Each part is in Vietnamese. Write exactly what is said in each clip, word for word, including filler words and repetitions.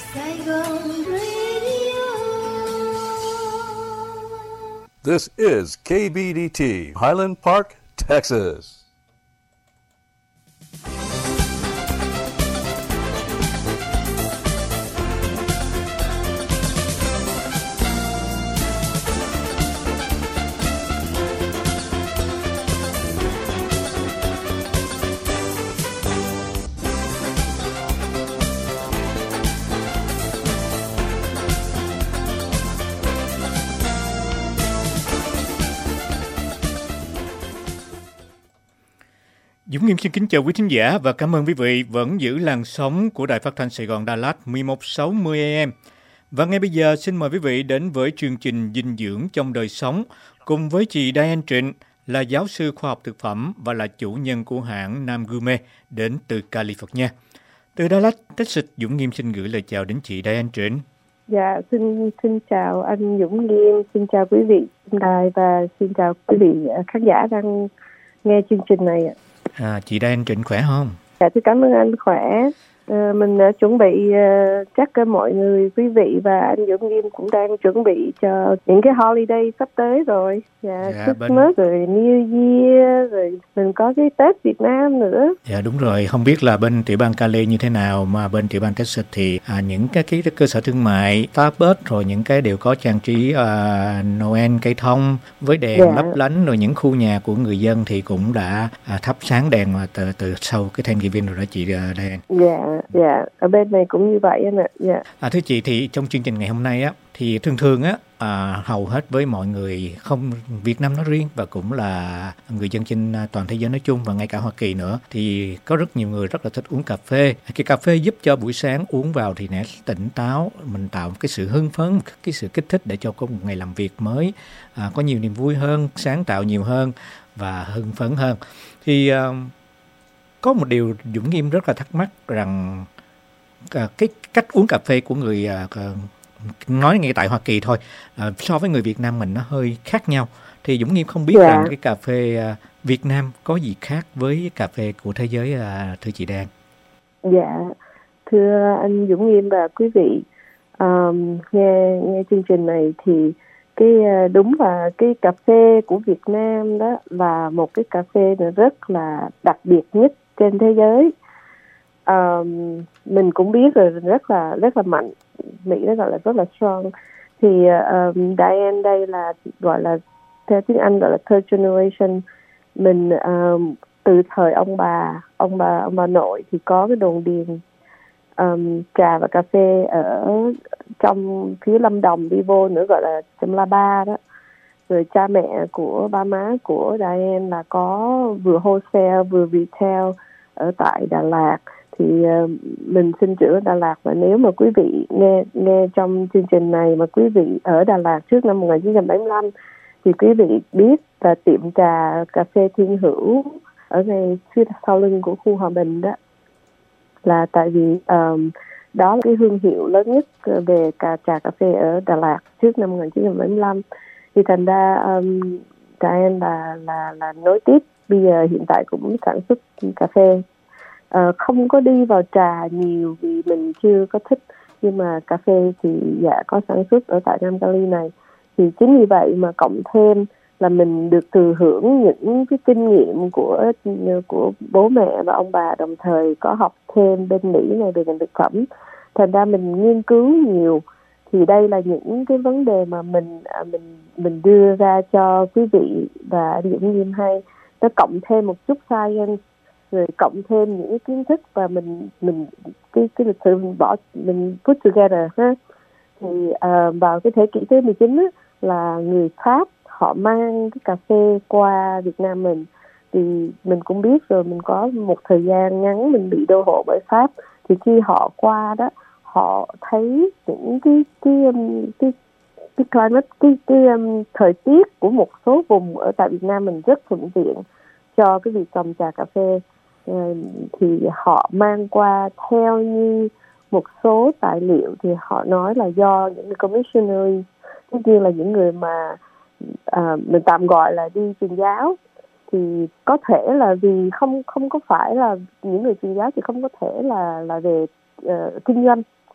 Saigon Radio. This is K B D T, Highland Park, Texas. Dũng Nghiêm xin kính chào quý thính giả và cảm ơn quý vị vẫn giữ làn sóng của Đài Phát thanh Sài Gòn Đà Lạt mười một sáu mươi A M. Và ngay bây giờ xin mời quý vị đến với chương trình Dinh dưỡng trong đời sống cùng với chị Diane Trịnh là giáo sư khoa học thực phẩm và là chủ nhân của hãng Nam Gourmet đến từ California. Từ Dallas, Texas, Dũng Nghiêm xin gửi lời chào đến chị Diane Trịnh. Dạ, xin xin chào anh Dũng Nghiêm, xin chào quý vị đài và xin chào quý vị khán giả đang nghe chương trình này ạ. À, chị Diane Trịnh khỏe không? Dạ, tôi cảm ơn anh khỏe. À, mình đã chuẩn bị uh, chắc uh, mọi người, quý vị và anh Dũng Nghiêm cũng đang chuẩn bị cho những cái holiday sắp tới rồi. Dạ, dạ Christmas bên... rồi New Year rồi mình có cái Tết Việt Nam nữa. Dạ đúng rồi, không biết là bên tiểu bang Cali như thế nào mà bên tiểu bang Texas thì à, những cái, cái cơ sở thương mại, Starbucks rồi những cái đều có trang trí à, Noel cây thông với đèn dạ. lấp lánh, rồi những khu nhà của người dân thì cũng đã à, thắp sáng đèn mà từ, từ sau cái Thanksgiving rồi đó chị uh, Diane. Dạ. Dạ, ở bên này cũng như vậy anh ạ. Dạ. À, thưa chị, thì trong chương trình ngày hôm nay á, thì thường thường á, à, hầu hết với mọi người, không Việt Nam nói riêng và cũng là người dân trên toàn thế giới nói chung và ngay cả Hoa Kỳ nữa, thì có rất nhiều người rất là thích uống cà phê. Cái cà phê giúp cho buổi sáng uống vào thì sẽ tỉnh táo, mình tạo cái sự hưng phấn, cái sự kích thích để cho có một ngày làm việc mới, à, có nhiều niềm vui hơn, sáng tạo nhiều hơn và hưng phấn hơn. Thì à, có một điều Dũng Nghiêm rất là thắc mắc rằng à, cái cách uống cà phê của người à, nói ngay tại Hoa Kỳ thôi à, so với người Việt Nam mình nó hơi khác nhau. Thì Dũng Nghiêm không biết dạ. rằng cái cà phê à, Việt Nam có gì khác với cà phê của thế giới, à, thưa chị Đan? Dạ, thưa anh Dũng Nghiêm và quý vị, um, nghe nghe chương trình này thì cái đúng là cái cà phê của Việt Nam đó là một cái cà phê rất là đặc biệt nhất trên thế giới. Um, mình cũng biết rồi, rất là rất là mạnh, Mỹ nó gọi là rất là strong. Thì um, Diane đây là gọi là theo tiếng Anh gọi là third generation. Mình um, từ thời ông bà ông bà ông bà nội thì có cái đồn điền um, trà và cà phê ở trong phía Lâm Đồng đi vô nữa, gọi là trong La Ba đó. Rồi cha mẹ của ba má của Diane là có vừa wholesale vừa retail ở tại Đà Lạt. Thì uh, mình sinh trưởng ở Đà Lạt, và nếu mà quý vị nghe nghe trong chương trình này mà quý vị ở Đà Lạt trước năm một nghìn chín trăm bảy mươi lăm thì quý vị biết là tiệm trà cà phê Thiên Hữu ở ngay phía sau lưng của khu Hòa Bình đó, là tại vì um, đó là cái thương hiệu lớn nhất về cà trà cà phê ở Đà Lạt trước năm một nghìn chín trăm bảy mươi lăm. Thì thành ra um, Diane là là là nối tiếp, bây giờ hiện tại cũng sản xuất cà phê. Uh, không có đi vào trà nhiều vì mình chưa có thích, nhưng mà cà phê thì dạ có sản xuất ở tại Nam Cali này. Thì chính vì vậy mà cộng thêm là mình được thừa hưởng những cái kinh nghiệm của của bố mẹ và ông bà, đồng thời có học thêm bên Mỹ này về ngành thực phẩm. Thành ra mình nghiên cứu nhiều. Thì đây là những cái vấn đề mà mình mình mình đưa ra cho quý vị và anh Dũng Nghiêm hay. Nó cộng thêm một chút science, rồi cộng thêm những cái kiến thức, và mình mình cái cái lịch sử mình bỏ mình put together ha. Thì uh, vào cái thế kỷ thứ mười chín á, là người Pháp họ mang cái cà phê qua Việt Nam mình. Thì mình cũng biết rồi, mình có một thời gian ngắn mình bị đô hộ bởi Pháp. Thì khi họ qua đó, họ thấy những cái cái cái cái climate, cái cái um, thời tiết của một số vùng ở tại Việt Nam mình rất thuận tiện cho cái việc trồng trà cà phê. Thì họ mang qua theo như một số tài liệu, thì họ nói là do những commissionary, tất nhiên là những người mà à, mình tạm gọi là đi truyền giáo. Thì có thể là vì không không có phải là những người truyền giáo thì không có thể là là về uh, kinh doanh,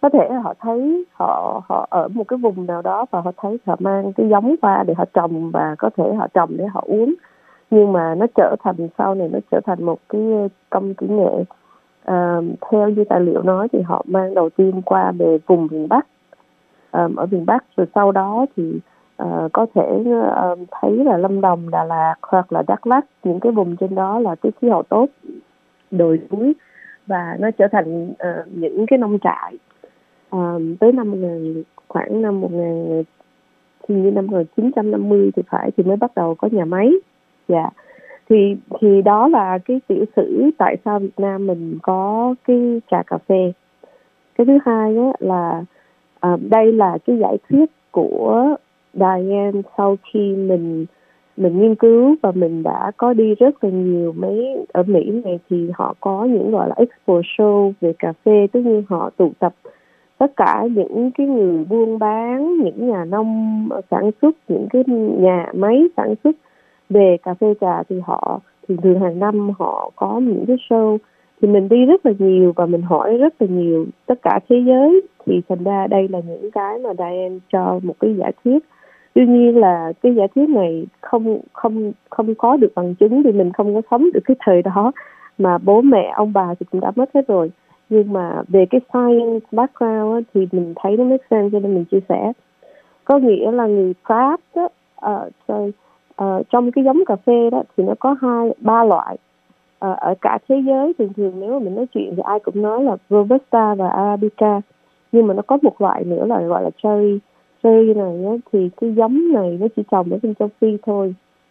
có thể họ thấy họ họ ở một cái vùng nào đó và họ thấy họ mang cái giống qua để họ trồng và có thể họ trồng để họ uống, nhưng mà nó trở thành sau này nó trở thành một cái công kỹ nghệ. À, theo như tài liệu nói thì họ mang đầu tiên qua về vùng miền Bắc, à, ở miền Bắc, rồi sau đó thì à, có thể à, thấy là Lâm Đồng, Đà Lạt hoặc là Đắk Lắk, những cái vùng trên đó là cái khí hậu tốt, đồi núi, và nó trở thành à, những cái nông trại. À, tới năm một nghìn, khoảng năm một nghìn thì như năm một nghìn chín trăm năm mươi thì phải, thì mới bắt đầu có nhà máy. Dạ. Thì thì đó là cái tiểu sử tại sao Việt Nam mình có cái trà cà phê. Cái thứ hai á, là à, đây là cái giải thuyết của Diane sau khi mình mình nghiên cứu và mình đã có đi rất là nhiều mấy ở Mỹ này, thì họ có những gọi là expo show về cà phê, tức như họ tụ tập tất cả những cái người buôn bán, những nhà nông sản xuất, những cái nhà máy sản xuất về cà phê trà, thì họ thì thường hàng năm họ có những cái show, thì mình đi rất là nhiều và mình hỏi rất là nhiều tất cả thế giới, thì thành ra đây là những cái mà Diane cho một cái giả thuyết. Tuy nhiên là cái giả thuyết này không không không có được bằng chứng vì mình không có sống được cái thời đó, mà bố mẹ ông bà thì cũng đã mất hết rồi. Nhưng mà về cái science background á, thì mình thấy nó make sense, cho nên mình chia sẻ. Có nghĩa là người Pháp á, uh, sorry, uh, trong cái giống cà phê đó thì nó có hai ba loại. Uh, ở cả thế giới thường thường nếu mà mình nói chuyện thì ai cũng nói là Robusta và Arabica, nhưng mà nó có một loại nữa là gọi là cherry. Cherry này á, thì cái giống này nó chỉ trồng ở trên châu Phi thôi,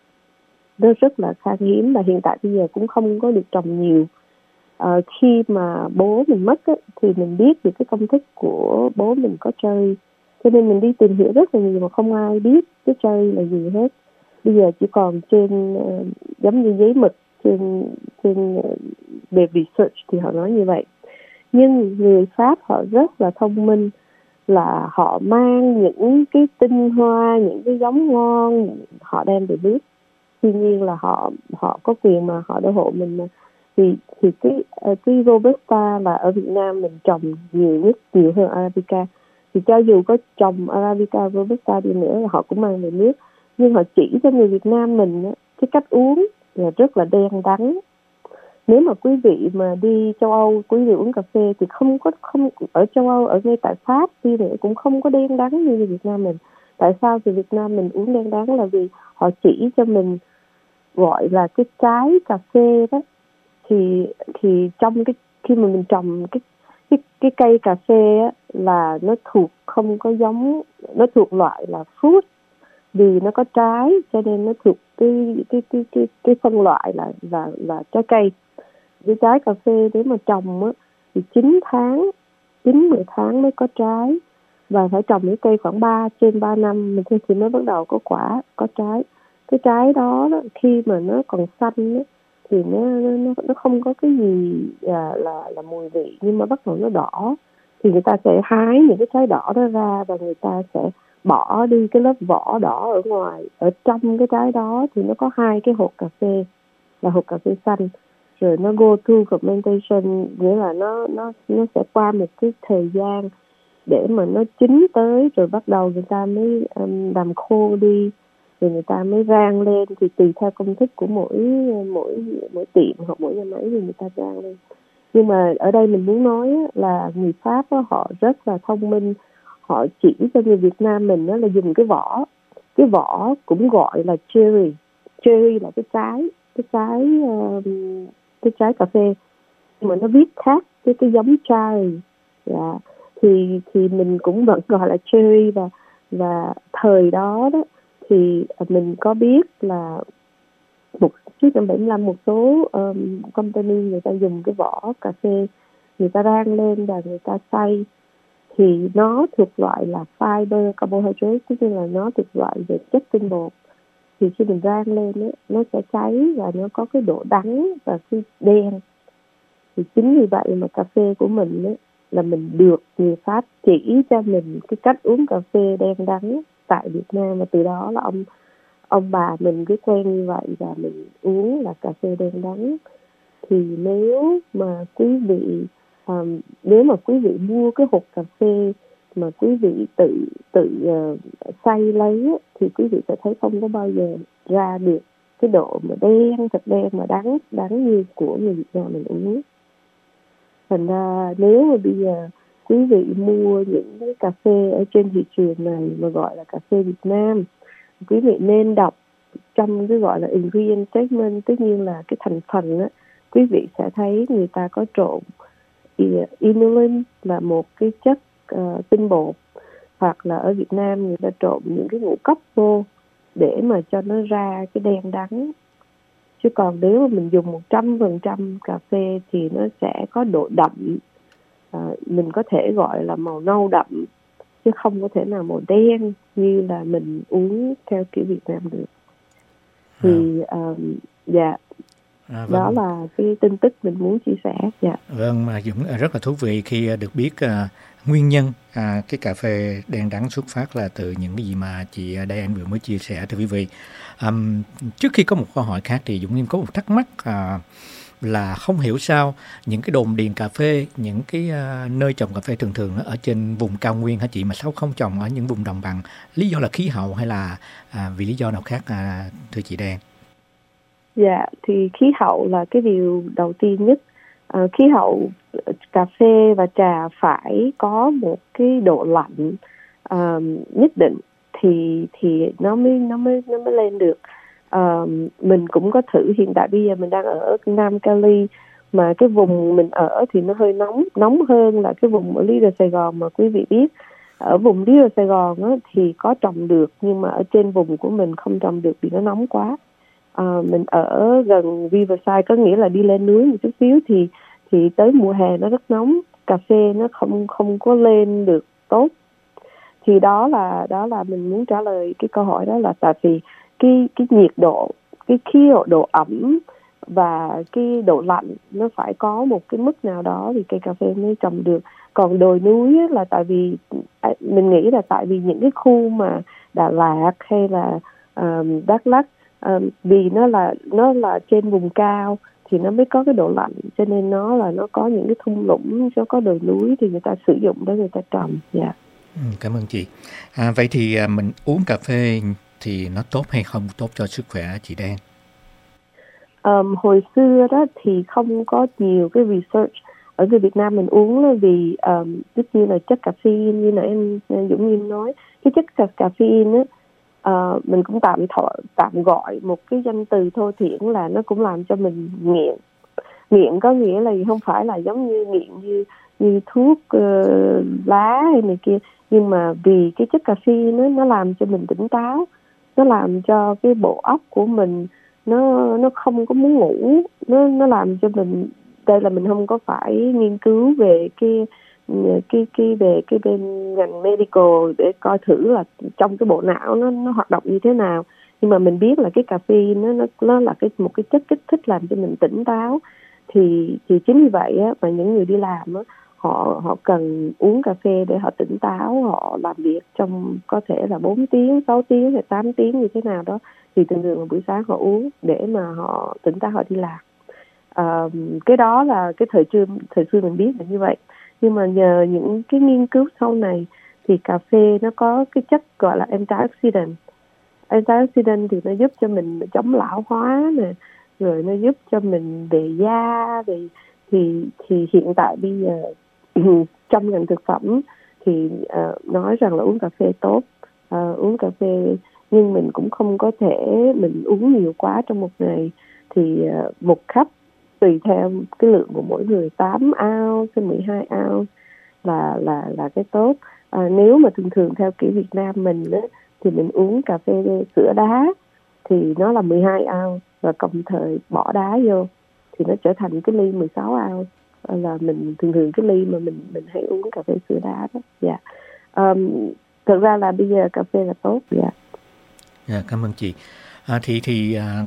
nó rất là khan hiếm và hiện tại bây giờ cũng không có được trồng nhiều. Uh, khi mà bố mình mất á, thì mình biết được cái công thức của bố mình có cherry, cho nên mình đi tìm hiểu rất là nhiều mà không ai biết cái cherry là gì hết. Bây giờ chỉ còn trên uh, giống như giấy mực trên trên uh, về research thì họ nói như vậy. Nhưng người Pháp họ rất là thông minh, là họ mang những cái tinh hoa, những cái giống ngon họ đem về nước. Tuy nhiên là họ họ có quyền mà họ đô hộ mình mà. Thì thì cái cái Robusta là ở Việt Nam mình trồng nhiều nhất, nhiều hơn Arabica. Thì cho dù có trồng Arabica, Robusta đi nữa họ cũng mang về nước, nhưng họ chỉ cho người Việt Nam mình cái cách uống là rất là đen đắng. Nếu mà quý vị mà đi châu Âu, quý vị uống cà phê thì không có không ở châu Âu, ở ngay tại Pháp đi nữa cũng không có đen đắng như người Việt Nam mình. Tại sao thì Việt Nam mình uống đen đắng là vì họ chỉ cho mình gọi là cái trái cà phê đó, thì thì trong cái khi mà mình trồng cái cái cái cây cà phê á, là nó thuộc không có giống, nó thuộc loại là fruit, vì nó có trái cho nên nó thuộc cái cái cái cái cái phân loại là là là trái cây. Cái trái cà phê nếu mà trồng á thì chín tháng, chín mười tháng mới có trái, và phải trồng cái cây khoảng ba trên ba năm mình thì mới bắt đầu có quả, có trái. Cái trái đó, đó khi mà nó còn xanh á, thì nó nó nó không có cái gì là là là mùi vị, nhưng mà bắt đầu nó đỏ thì người ta sẽ hái những cái trái đỏ đó ra và người ta sẽ bỏ đi cái lớp vỏ đỏ ở ngoài. Ở trong cái trái đó thì nó có hai cái hột cà phê là hột cà phê xanh, rồi nó go through fermentation, nghĩa là nó nó nó sẽ qua một cái thời gian để mà nó chín tới, rồi bắt đầu người ta mới um, làm khô đi, rồi người ta mới rang lên. Thì tùy theo công thức của mỗi mỗi mỗi tiệm hoặc mỗi nhà máy thì người ta rang lên. Nhưng mà ở đây mình muốn nói là người Pháp đó, họ rất là thông minh, họ chỉ cho người Việt Nam mình đó là dùng cái vỏ, cái vỏ cũng gọi là cherry. Cherry là cái trái, cái trái um, cái trái cà phê, nhưng mà nó viết khác với cái giống cherry. Dạ. thì thì mình cũng vẫn gọi là cherry. Và và thời đó đó thì mình có biết là một trước năm bảy mươi lăm một số um, company người ta dùng cái vỏ cà phê, người ta rang lên và người ta xay, thì nó thuộc loại là fiber carbohydrate, tức là nó thuộc loại về chất tinh bột. Thì khi mình rang lên ấy, nó sẽ cháy và nó có cái độ đắng và cái đen. Thì chính vì vậy mà cà phê của mình ấy, là mình được người Pháp chỉ cho mình cái cách uống cà phê đen đắng tại Việt Nam, và từ đó là ông ông bà mình cứ quen như vậy và mình uống là cà phê đen đắng. Thì nếu mà quý vị um, nếu mà quý vị mua cái hộp cà phê mà quý vị tự tự uh, xay lấy á, thì quý vị sẽ thấy không có bao giờ ra được cái độ mà đen, thật đen mà đắng đắng như của người Việt Nam mình uống. Thành ra nếu mà bây giờ quý vị mua những cái cà phê ở trên thị trường này mà gọi là cà phê Việt Nam, quý vị nên đọc trong cái gọi là ingredient statement, tất nhiên là cái thành phần á, quý vị sẽ thấy người ta có trộn inulin là một cái chất uh, tinh bột, hoặc là ở Việt Nam người ta trộn những cái ngũ cốc vô để mà cho nó ra cái đen đắng. Chứ còn nếu mà mình dùng một trăm phần trăm cà phê thì nó sẽ có độ đậm, à, mình có thể gọi là màu nâu đậm, chứ không có thể nào màu đen như là mình uống theo kiểu Việt Nam được. Thì um, dạ À, vâng. Đó là cái tin tức mình muốn chia sẻ. Dạ. Vâng, mà Dũng rất là thú vị khi được biết uh, nguyên nhân uh, cái cà phê đen đắng xuất phát là từ những cái gì mà chị Diane vừa mới chia sẻ thưa quý vị. Um, trước khi có một câu hỏi khác thì Dũng Nghiêm có một thắc mắc uh, là không hiểu sao những cái đồn điền cà phê, những cái uh, nơi trồng cà phê thường thường ở trên vùng cao nguyên hả chị, mà sao không trồng ở những vùng đồng bằng? Lý do là khí hậu hay là uh, vì lý do nào khác uh, thưa chị Diane? Dạ, thì khí hậu là cái điều đầu tiên nhất. À, khí hậu cà phê và trà phải có một cái độ lạnh uh, nhất định thì thì nó mới nó mới nó mới lên được. Uh, mình cũng có thử, hiện tại bây giờ mình đang ở Nam Cali mà cái vùng mình ở thì nó hơi nóng nóng hơn là cái vùng ở Little Sài Gòn mà quý vị biết. Ở vùng Little Sài Gòn á, thì có trồng được, nhưng mà ở trên vùng của mình không trồng được vì nó nóng quá. À, mình ở gần Riverside, có nghĩa là đi lên núi một chút xíu thì thì tới mùa hè nó rất nóng, cà phê nó không không có lên được tốt. Thì đó là đó là mình muốn trả lời cái câu hỏi đó là tại vì cái cái nhiệt độ, cái khí độ, độ ẩm và cái độ lạnh nó phải có một cái mức nào đó thì cây cà phê mới trồng được. Còn đồi núi là tại vì mình nghĩ là tại vì những cái khu mà Đà Lạt hay là um, Đắk Lắk, um, vì nó là nó là trên vùng cao thì nó mới có cái độ lạnh, cho nên nó là nó có những cái thung lũng, nó có đồi núi thì người ta sử dụng để người ta trồng. Dạ. Yeah. Ừ, cảm ơn chị. À, vậy thì à, mình uống cà phê thì nó tốt hay không tốt cho sức khỏe chị Đen? Um, hồi xưa đó thì không có nhiều cái research ở người Việt Nam mình uống là vì um, tất nhiên là chất caffeine như nãy em Dũng Nghiêm nói, cái chất caffeine á, uh, mình cũng tạm thọ, tạm gọi một cái danh từ thô thiển là nó cũng làm cho mình nghiện. Nghiện có nghĩa là không phải là giống như nghiện như như thuốc uh, lá hay này kia, nhưng mà vì cái chất caffeine nó nó làm cho mình tỉnh táo, nó làm cho cái bộ óc của mình nó nó không có muốn ngủ, nó nó làm cho mình, đây là mình không có phải nghiên cứu về cái cái cái về cái bên ngành medical để coi thử là trong cái bộ não nó nó hoạt động như thế nào, nhưng mà mình biết là cái caffeine nó nó nó là cái một cái chất kích thích làm cho mình tỉnh táo. Thì thì chính vì vậy á, mà những người đi làm á, họ họ cần uống cà phê để họ tỉnh táo, họ làm việc trong có thể là bốn tiếng, sáu tiếng hay tám tiếng như thế nào đó, thì thường thường là buổi sáng họ uống để mà họ tỉnh táo, họ đi làm. À, cái đó là cái thời xưa thời xưa mình biết là như vậy, nhưng mà nhờ những cái nghiên cứu sau này thì cà phê nó có cái chất gọi là antioxidant. Antioxidant thì nó giúp cho mình chống lão hóa nè, rồi nó giúp cho mình về da, về thì thì hiện tại bây giờ trong ngành thực phẩm thì uh, nói rằng là uống cà phê tốt, uh, uống cà phê, nhưng mình cũng không có thể mình uống nhiều quá trong một ngày. Thì uh, một cup tùy theo cái lượng của mỗi người, tám ounce đến mười hai ounce là là là cái tốt. Uh, nếu mà thường thường theo kiểu Việt Nam mình á, thì mình uống cà phê sữa đá thì nó là mười hai ounce, và cộng thời bỏ đá vô thì nó trở thành cái ly mười sáu ounce, là mình thường thường cái ly mà mình mình hay uống cà phê sữa đá đó. Dạ. Um, thực ra là bây giờ cà phê là tốt. Dạ. Dạ, cảm ơn chị. À, thì thì à,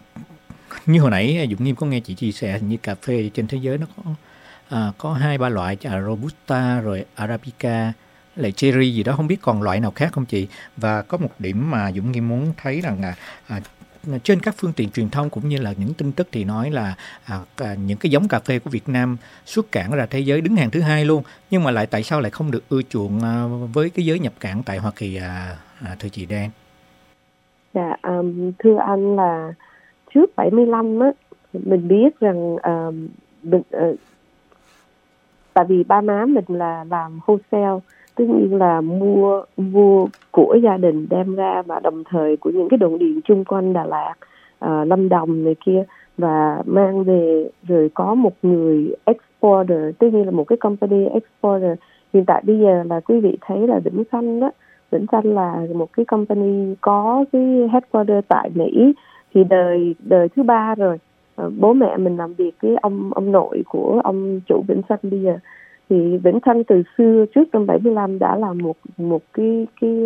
như hồi nãy Dũng Nghiêm có nghe chị chia sẻ như cà phê trên thế giới nó có à, có hai ba loại, là Robusta rồi Arabica lại cherry gì đó, không biết còn loại nào khác không chị? Và có một điểm mà Dũng Nghiêm muốn thấy rằng là à, trên các phương tiện truyền thông cũng như là những tin tức thì nói là à, những cái giống cà phê của Việt Nam xuất cảng ra thế giới đứng hàng thứ hai luôn, nhưng mà lại tại sao lại không được ưa chuộng à, với cái giới nhập cảng tại Hoa Kỳ, à, à, thưa chị Dan? Dạ, um, thưa anh là trước bảy mươi lăm á, mình biết rằng um, mình, uh, tại vì ba má mình là làm wholesale, tất nhiên là mua mua của gia đình đem ra, và đồng thời của những cái đồn điền chung quanh Đà Lạt, uh, Lâm Đồng này kia, và mang về, rồi có một người exporter, tất nhiên là một cái company exporter. Hiện tại bây giờ là quý vị thấy là Vĩnh Xanh đó, Vĩnh Xanh là một cái company có cái headquarter tại Mỹ, thì đời đời thứ ba rồi. Uh, bố mẹ mình làm việc với ông ông nội của ông chủ Vĩnh Xanh bây giờ. Thì Vĩnh Xanh từ xưa trước năm bảy mươi lăm đã là một một cái cái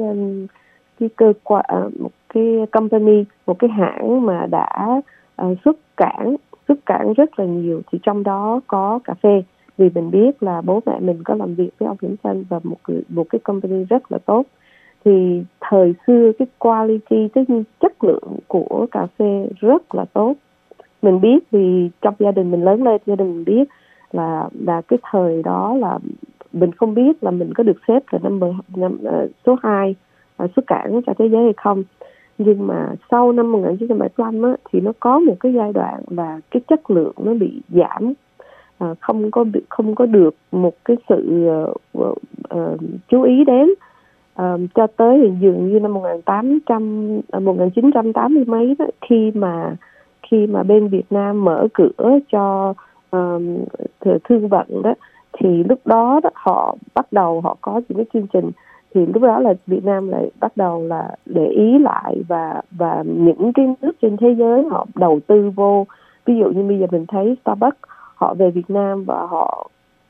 cái cơ quan, một cái company, một cái hãng mà đã uh, xuất cảng xuất cảng rất là nhiều, thì trong đó có cà phê. Vì mình biết là bố mẹ mình có làm việc với ông Vĩnh Xanh và một một cái company rất là tốt. Thì thời xưa cái quality, tức chất lượng của cà phê rất là tốt. Mình biết vì trong gia đình mình lớn lên, gia đình mình biết là là cái thời đó là mình không biết là mình có được xếp là number năm, uh, số hai uh, xuất cảng cho thế giới hay không. Nhưng mà sau năm một nghìn chín trăm bảy mươi lăm á, thì nó có một cái giai đoạn là cái chất lượng nó bị giảm, uh, không có không có được một cái sự uh, uh, chú ý đến. Uh, cho tới thì dường như năm một nghìn tám trăm, uh, một nghìn chín trăm tám mươi mấy đó, khi mà khi mà bên Việt Nam mở cửa cho uh, thương vận đó, thì lúc đó, đó họ bắt đầu họ có những cái chương trình, thì lúc đó là Việt Nam lại bắt đầu là để ý lại, và và những cái nước trên thế giới họ đầu tư vô. Ví dụ như bây giờ mình thấy Starbucks họ về Việt Nam và họ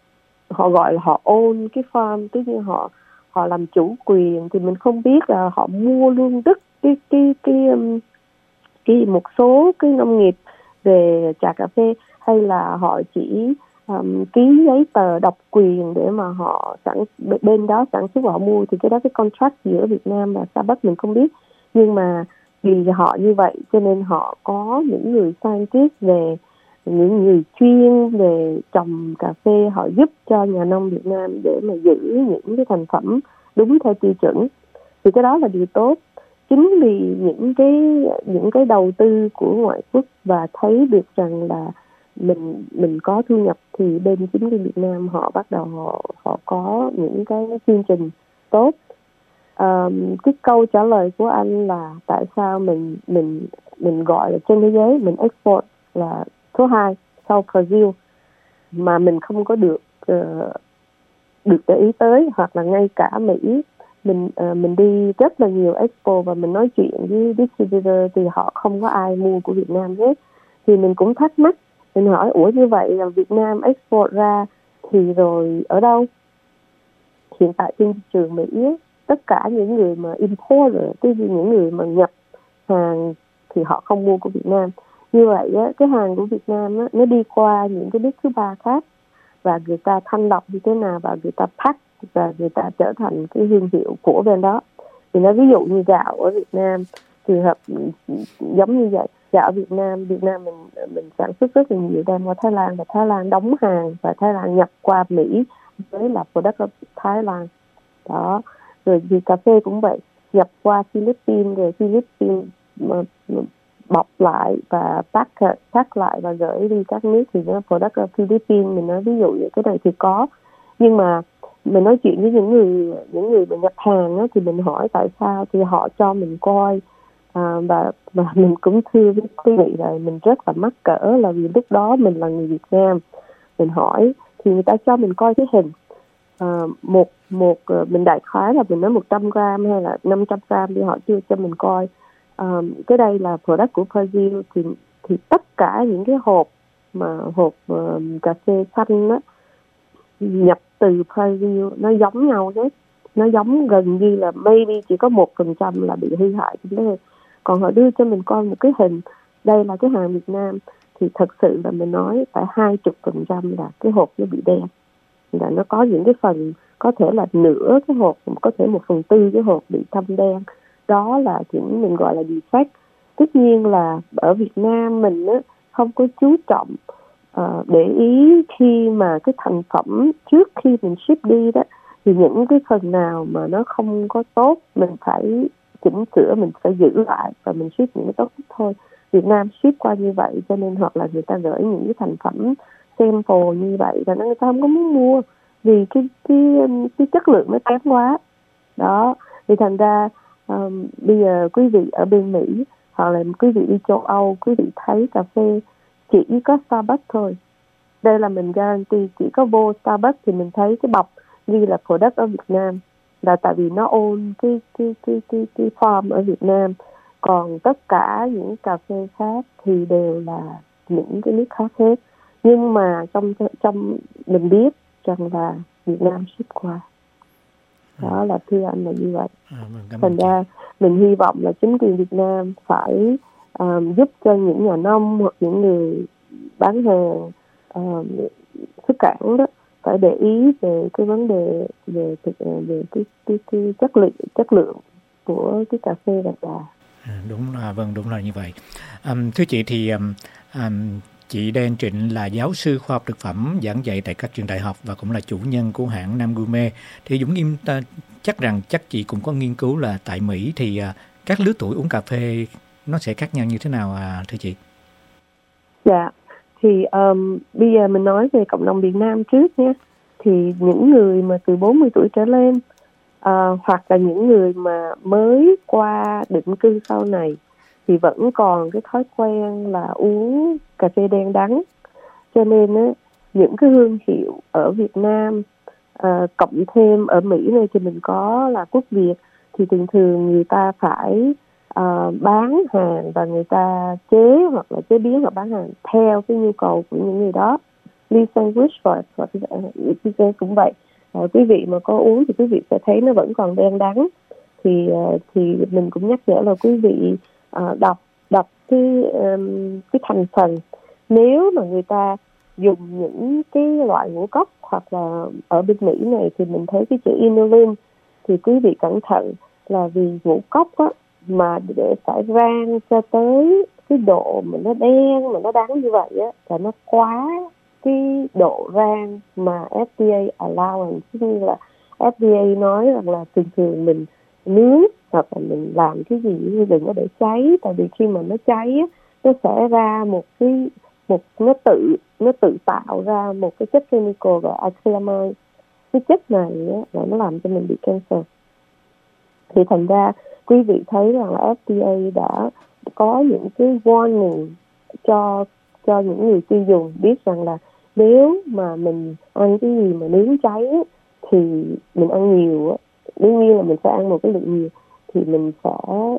họ gọi là họ own cái farm, tức như họ họ làm chủ quyền. Thì mình không biết là họ mua luôn đất cái cái cái cái, cái một số cái nông nghiệp về trà cà phê, hay là họ chỉ um, ký giấy tờ độc quyền để mà họ sản bên đó sản xuất và họ mua. Thì cái đó cái contract giữa Việt Nam và Starbucks mình không biết, nhưng mà vì họ như vậy cho nên họ có những người scientist, về những người chuyên về trồng cà phê, họ giúp cho nhà nông Việt Nam để mà giữ những cái thành phẩm đúng theo tiêu chuẩn. Thì cái đó là điều tốt. Chính vì những cái những cái đầu tư của ngoại quốc và thấy được rằng là mình mình có thu nhập, thì bên chính quyền Việt Nam họ bắt đầu họ họ có những cái chương trình tốt. Um, cái câu trả lời của anh là tại sao mình mình mình gọi là trên thế giới mình export là số hai sau Brazil, mà mình không có được uh, được để ý tới, hoặc là ngay cả Mỹ. Mình uh, mình đi rất là nhiều expo và mình nói chuyện với distributor thì họ không có ai mua của Việt Nam hết. Thì mình cũng thắc mắc, mình hỏi ủa như vậy là Việt Nam export ra thì rồi ở đâu? Hiện tại trên thị trường Mỹ tất cả những người mà importer, tức là những người mà nhập hàng thì họ không mua của Việt Nam. Như vậy á, cái hàng của Việt Nam á, nó đi qua những cái nước thứ ba khác, và người ta thanh lọc như thế nào, và người ta pack, và người ta trở thành cái thương hiệu của bên đó. Thì nói ví dụ như gạo ở Việt Nam, trường hợp giống như vậy. Gạo ở Việt Nam, Việt Nam mình mình sản xuất rất là nhiều đem qua Thái Lan, và Thái Lan đóng hàng, và Thái Lan nhập qua Mỹ với là product of Thái Lan. Đó. Rồi vì cà phê cũng vậy, nhập qua Philippines, rồi Philippines bọc lại và pack, pack lại và gửi đi các nước, thì nó product of Philippines. Mình nói ví dụ như cái này thì có. Nhưng mà mình nói chuyện với những người những người mà nhập hàng á, thì mình hỏi tại sao, thì họ cho mình coi. À, và, và mình cũng thưa với quý vị là mình rất là mắc cỡ, là vì lúc đó mình là người Việt Nam, mình hỏi thì người ta cho mình coi cái hình à, một một mình đại khái là mình nói một trăm gram hay là năm trăm gram, thì họ chưa cho mình coi. À, cái đây là product của Brazil, thì thì tất cả những cái hộp mà hộp uh, cà phê xanh đó nhập từ Brazil nó giống nhau hết, nó giống gần như là maybe chỉ có một phần trăm là bị hư hại trong đấy. Còn họ đưa cho mình coi một cái hình, đây là cái hàng Việt Nam, thì thật sự là mình nói phải hai chục phần trăm là cái hộp nó bị đen, là nó có những cái phần có thể là nửa cái hộp, có thể một phần tư cái hộp bị thâm đen. Đó là những mình gọi là defect. tất nhiên là ở Việt Nam mình á, không có chú trọng uh, để ý khi mà cái thành phẩm trước khi mình ship đi đó, thì những cái phần nào mà nó không có tốt mình phải chỉnh sửa, mình phải giữ lại và mình ship những cái tốt nhất thôi. Việt Nam ship qua như vậy cho nên hoặc là người ta gửi những cái thành phẩm sample như vậy và người ta không có muốn mua vì cái cái cái chất lượng nó kém quá đó. Thì thành ra um, bây giờ quý vị ở bên Mỹ hoặc là quý vị đi châu Âu, quý vị thấy cà phê chỉ có Starbucks thôi. Đây là mình guarantee, chỉ có vô Starbucks thì mình thấy cái bọc ghi là product ở Việt Nam, là tại vì nó own cái cái cái cái cái farm ở Việt Nam. Còn tất cả những cà phê khác thì đều là những cái nước khác hết. Nhưng mà trong trong mình biết rằng là Việt Nam ship qua. Đó là thưa anh là như vậy. À, vâng, thành ra mình hy vọng là chính quyền Việt Nam phải um, giúp cho những nhà nông hoặc những người bán hàng um, xuất cảng đó phải để ý về cái vấn đề về về cái cái, cái chất lượng chất lượng của cái cà phê Đà Lạt. À, đúng là vâng đúng là như vậy. Um, thưa chị thì um, um, chị Đen Trịnh là giáo sư khoa học thực phẩm giảng dạy tại các trường đại học và cũng là chủ nhân của hãng Nam Gourmet. Thì Dũng Nghiêm ta, chắc rằng chắc chị cũng có nghiên cứu là tại Mỹ thì uh, các lứa tuổi uống cà phê nó sẽ khác nhau như thế nào à, thưa chị? Dạ, thì um, bây giờ mình nói về cộng đồng Việt Nam trước nhé. Thì những người mà từ bốn mươi tuổi trở lên uh, hoặc là những người mà mới qua định cư sau này thì vẫn còn cái thói quen là uống cà phê đen đắng. Cho nên á, những cái hương hiệu ở Việt Nam uh, cộng thêm ở Mỹ này thì mình có là Quốc Việt, thì thường thường người ta phải uh, bán hàng và người ta chế hoặc là chế biến hoặc bán hàng theo cái nhu cầu của những người đó. Lee Sandwich và pizza cũng vậy. Uh, quý vị mà có uống thì quý vị sẽ thấy nó vẫn còn đen đắng. Thì uh, thì mình cũng nhắc nhở là quý vị uh, đọc đọc cái um, cái thành phần. Nếu mà người ta dùng những cái loại ngũ cốc hoặc là ở bên Mỹ này thì mình thấy cái chữ inulin, thì quý vị cẩn thận là vì ngũ cốc á, mà để phải rang cho tới cái độ mà nó đen mà nó đắng như vậy á, là nó quá cái độ rang mà ép đê a allowance, như là ép đê a nói rằng là thường thường mình nướng hoặc là mình làm cái gì đừng có để cháy, tại vì khi mà nó cháy á, nó sẽ ra một cái một nó tự nó tự tạo ra một cái chất chemical gọi acrylamide. Cái chất này á, là nó làm cho mình bị cancer. Thì thành ra quý vị thấy rằng là ép đê a đã có những cái warning cho cho những người tiêu dùng biết rằng là nếu mà mình ăn cái gì mà nướng cháy á, thì mình ăn nhiều á, đương nhiên là mình sẽ ăn một cái lượng nhiều thì mình sẽ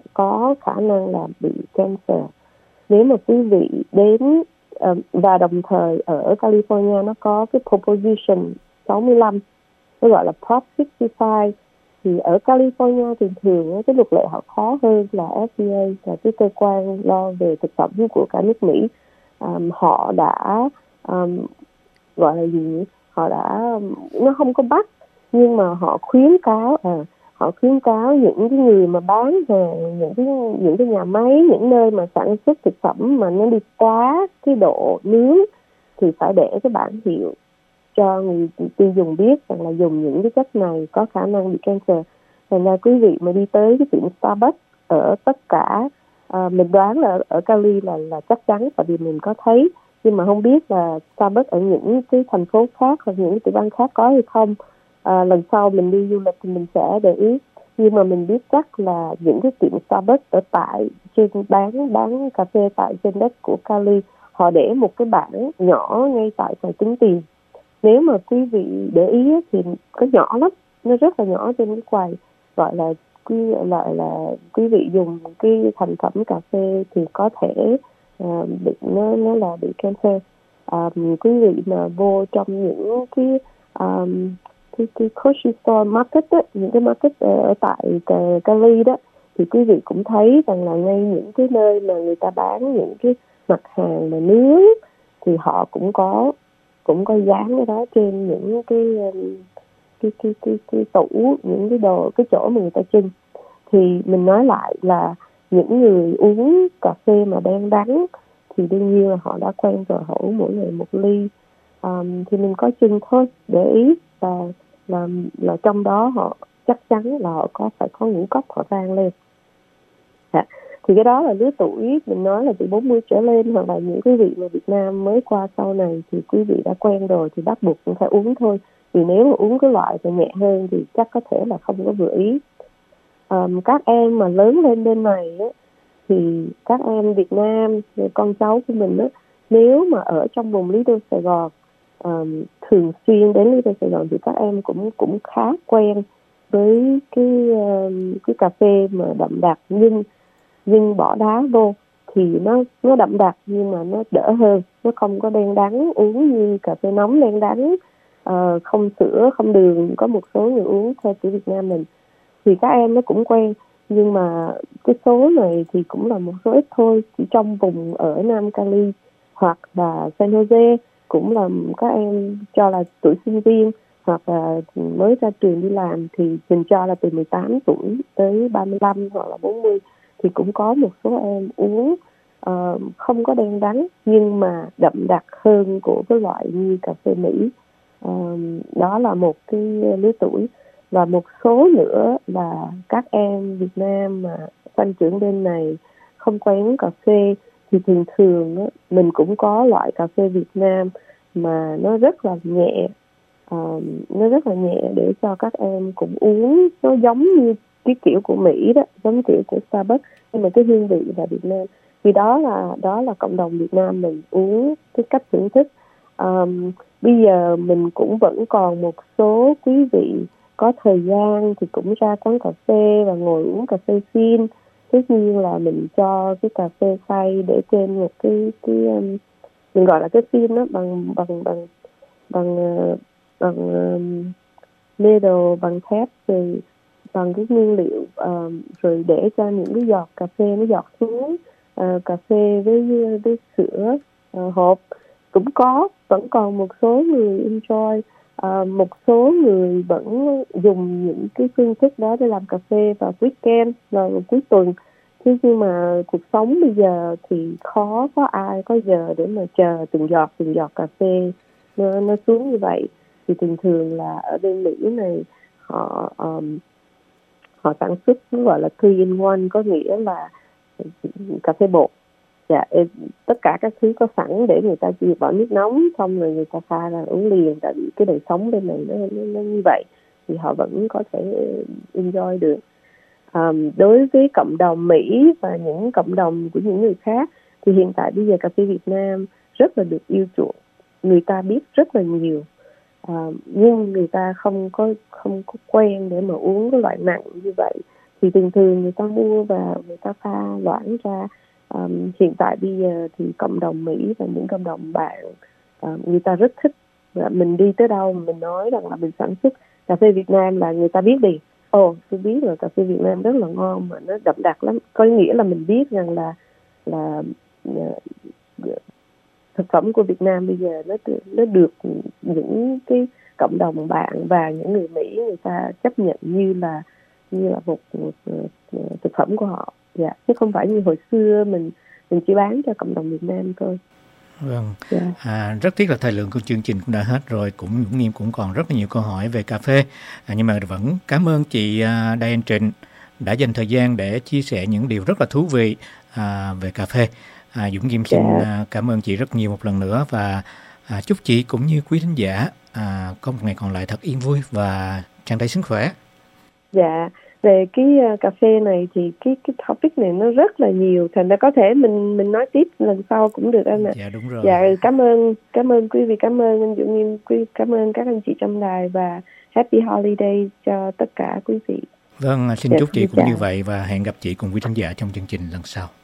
có khả năng là bị cancer. Nếu mà quý vị đến uh, và đồng thời ở California nó có cái Proposition sáu mươi lăm, nó gọi là Prop sáu mươi lăm. Thì ở California thường thường cái luật lệ họ khó hơn là ép đê a, là cái cơ quan lo về thực phẩm của cả nước Mỹ. Um, họ đã um, gọi là gì? Họ đã nó không có bắt, nhưng mà họ khuyến cáo à họ khuyến cáo những cái người mà bán hàng, những cái những cái nhà máy, những nơi mà sản xuất thực phẩm mà nó đi quá cái độ nướng thì phải để cái bảng hiệu cho người tiêu dùng biết rằng là dùng những cái chất này có khả năng bị cancer. Thành ra quý vị mà đi tới cái tiệm Starbucks ở tất cả à, mình đoán là ở Cali là là chắc chắn, tại vì mình có thấy, nhưng mà không biết là Starbucks ở những cái thành phố khác hoặc những tiểu bang khác có hay không. À, lần sau mình đi du lịch thì mình sẽ để ý, nhưng mà mình biết chắc là những cái tiệm Starbucks ở tại trên bán bán cà phê tại trên đất của Cali, họ để một cái bảng nhỏ ngay tại quầy tính tiền. Nếu mà quý vị để ý thì có nhỏ lắm, nó rất là nhỏ trên cái quầy, gọi là quý lại là quý vị dùng cái thành phẩm cà phê thì có thể uh, bị nó nó là bị cancer. Um, quý vị mà vô trong những cái um, cái cái grocery store market đó, những cái market ở tại Cali đó, thì quý vị cũng thấy rằng là ngay những cái nơi mà người ta bán những cái mặt hàng mà nướng thì họ cũng có cũng có dán cái đó trên những cái cái cái cái, cái tủ, những cái đồ, cái chỗ mà người ta trưng. Thì mình nói lại là những người uống cà phê mà đang đắng thì đương nhiên là họ đã quen rồi, họ uống mỗi ngày một ly. Um, thì mình có chừng thôi, để ý là, là, là trong đó họ chắc chắn là họ có phải có ngũ cốc họ rang lên. À, thì cái đó là lứa tuổi mình nói là từ bốn mươi trở lên, hoặc là những quý vị mà Việt Nam mới qua sau này thì quý vị đã quen rồi thì bắt buộc cũng phải uống thôi. Vì nếu mà uống cái loại mà nhẹ hơn thì chắc có thể là không có vừa ý. Um, các em mà lớn lên bên này á, thì các em Việt Nam, con cháu của mình á, nếu mà ở trong vùng Lý Đô Sài Gòn, um, thường xuyên đến Lý Đô Sài Gòn thì các em cũng cũng khá quen với cái um, cái cà phê mà đậm đặc, nhưng nhưng bỏ đá vô thì nó nó đậm đặc nhưng mà nó đỡ hơn, nó không có đen đắng uống như cà phê nóng đen đắng, uh, không sữa không đường, có một số người uống theo kiểu Việt Nam mình thì các em nó cũng quen. Nhưng mà cái số này thì cũng là một số ít thôi, chỉ trong vùng ở Nam Cali hoặc là San Jose cũng là các em cho là tuổi sinh viên hoặc là mới ra trường đi làm, thì mình cho là từ mười tám tuổi tới ba mươi lăm hoặc là bốn mươi thì cũng có một số em uống uh, không có đen đắng nhưng mà đậm đặc hơn của cái loại như cà phê Mỹ. Uh, đó là một cái lứa tuổi. Và một số nữa là các em Việt Nam mà sinh trưởng bên này không quen uống cà phê thì thường thường á, mình cũng có loại cà phê Việt Nam mà nó rất là nhẹ, uh, nó rất là nhẹ để cho các em cũng uống, nó giống như cái kiểu của Mỹ đó, giống kiểu của Starbucks nhưng mà cái hương vị là Việt Nam. Vì đó là đó là cộng đồng Việt Nam mình uống cái cách thưởng thức. Um, bây giờ mình cũng vẫn còn một số quý vị có thời gian thì cũng ra quán cà phê và ngồi uống cà phê phin. Tất nhiên là mình cho cái cà phê xay để trên một cái cái um, mình gọi là cái phin đó, bằng bằng bằng bằng uh, bằng um, metal, bằng thép, rồi bằng cái nguyên liệu, um, rồi để cho những cái giọt cà phê nó giọt xuống. Uh, cà phê với với sữa uh, hộp cũng có, vẫn còn một số người enjoy. Uh, một số người vẫn dùng những cái phương thức đó để làm cà phê vào weekend, vào cuối tuần. Thế nhưng mà cuộc sống bây giờ thì khó có ai có giờ để mà chờ từng giọt từng giọt cà phê nó, nó xuống như vậy. Thì thường thường là ở bên Mỹ này họ um, họ sản xuất nó gọi là three in one, có nghĩa là cà phê bột. Dạ, tất cả các thứ có sẵn để người ta chỉ bỏ nước nóng xong rồi người ta pha ra uống liền. Tại vì cái đời sống bên này nó, nó, nó như vậy thì họ vẫn có thể enjoy được. Um, đối với cộng đồng Mỹ và những cộng đồng của những người khác thì hiện tại bây giờ cà phê Việt Nam rất là được yêu chuộng, người ta biết rất là nhiều, uh, nhưng người ta không có không có quen để mà uống cái loại nặng như vậy. Thì thường thường người ta mua và người ta pha loãng ra. Um, hiện tại bây giờ thì cộng đồng Mỹ và những cộng đồng bạn uh, người ta rất thích. Và mình đi tới đâu mình nói rằng là mình sản xuất cà phê Việt Nam là người ta biết đi. Ồ, oh, tôi biết là cà phê Việt Nam rất là ngon mà nó đậm đặc lắm. Có nghĩa là mình biết rằng là là uh, thực phẩm của Việt Nam bây giờ nó nó được những cái cộng đồng bạn và những người Mỹ người ta chấp nhận như là như là một, một, một, một thực phẩm của họ. Dạ, chứ không phải như hồi xưa mình mình chỉ bán cho cộng đồng Việt Nam thôi. Vâng, yeah. à, rất tiếc là thời lượng của chương trình cũng đã hết rồi, cũng Dũng Nghiêm cũng còn rất là nhiều câu hỏi về cà phê, à, nhưng mà vẫn cảm ơn chị uh, Diane Trịnh đã dành thời gian để chia sẻ những điều rất là thú vị à, về cà phê. À, Dũng Nghiêm xin yeah. uh, cảm ơn chị rất nhiều một lần nữa và à, chúc chị cũng như quý thính giả à, có một ngày còn lại thật yên vui và tràn đầy sức khỏe. Dạ. Về cái uh, cà phê này thì cái cái topic này nó rất là nhiều, thành ra có thể mình mình nói tiếp lần sau cũng được anh ạ. Dạ đúng rồi. Dạ cảm ơn cảm ơn quý vị, cảm ơn anh Dũng Nghiêm, quý cảm ơn các anh chị trong đài và Happy Holiday cho tất cả quý vị. Vâng, xin dạ, chúc chị cũng chào. như vậy và hẹn gặp chị cùng quý thính giả trong chương trình lần sau.